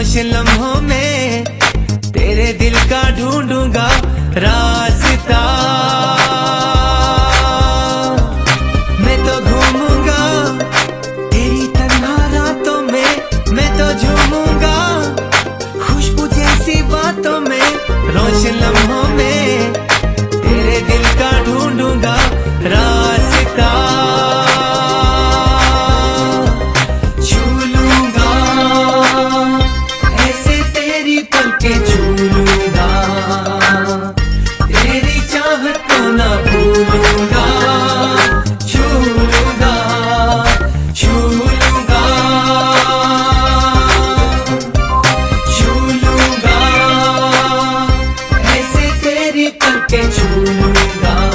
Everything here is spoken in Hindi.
रोशन लम्हों में तेरे दिल का ढूंढूंगा रास्ता। मैं तो घूमूंगा तेरी तन्हा रातों में, मैं तो झूमूंगा खुशबू जैसी बातों में। रोशन लम्हों में तेरे दिल का ढूंढूंगा रास्ता। छू लूंगा ऐसे तेरी पलकें छू लूंगा, तेरी चाहत को ना भूलूंगा। छू लूंगा, छू लूंगा, छू लूंगा ऐसे तेरी पलकें छू लूंगा।